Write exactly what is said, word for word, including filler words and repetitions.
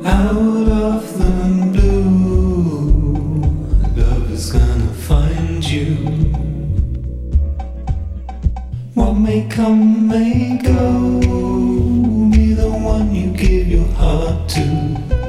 Out of the blue, love is gonna find you. What may come may go, be the one you give your heart to.